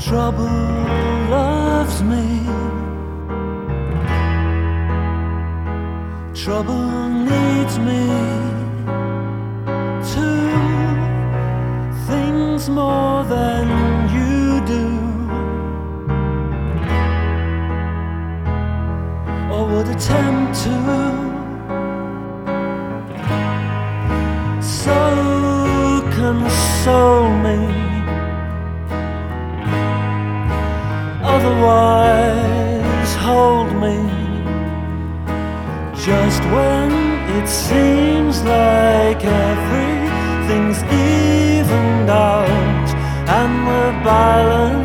Trouble loves me. Trouble needs me to things more than you do, or would attempt to. So console me, otherwise hold me. Just when it seems like everything's evened out and the balance